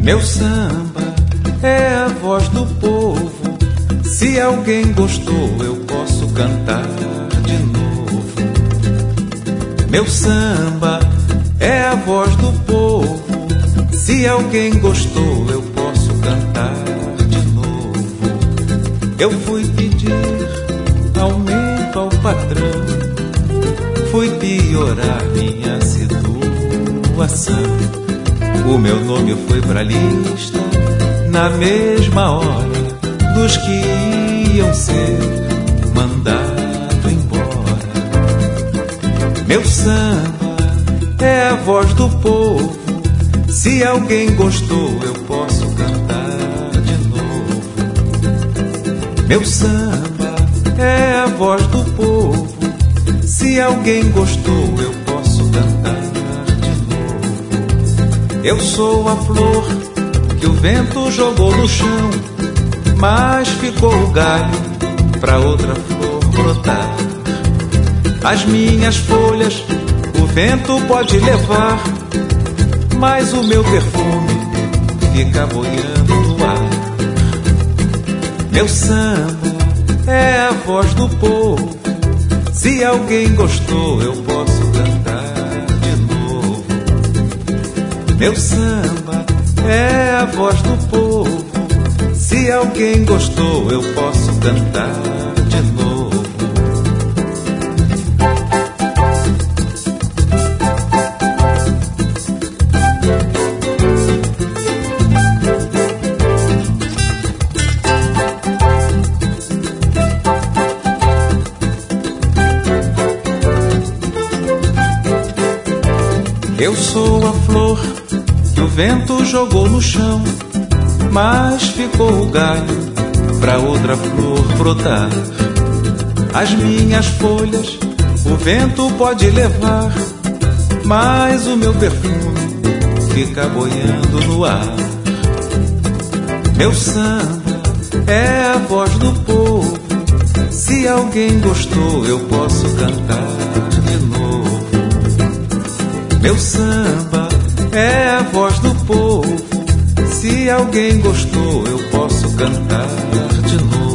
Meu samba é a voz do povo. Se alguém gostou, eu posso cantar de novo. Meu samba é a voz do povo. Se alguém gostou, eu posso cantar de novo. Eu fui pedir aumento ao patrão, fui piorar minha situação. O meu nome foi pra lista na mesma hora dos que iam ser mandado embora. Meu samba é a voz do povo. Se alguém gostou, eu posso cantar de novo. Meu samba é a voz do povo. Se alguém gostou, eu posso cantar de novo. Eu sou a flor que o vento jogou no chão, mas ficou o galho pra outra flor brotar. As minhas folhas o vento pode levar, mas o meu perfume fica boiando no ar. Meu samba é a voz do povo. Se alguém gostou, eu posso cantar de novo. Meu samba é a voz do povo. Se alguém gostou, eu posso cantar de novo. Eu sou a flor que o vento jogou no chão, mas ficou o galho pra outra flor brotar. As minhas folhas o vento pode levar, mas o meu perfume fica boiando no ar. Meu samba é a voz do povo. Se alguém gostou, eu posso cantar de novo. Meu samba é a voz do povo. Se alguém gostou, eu posso cantar de novo.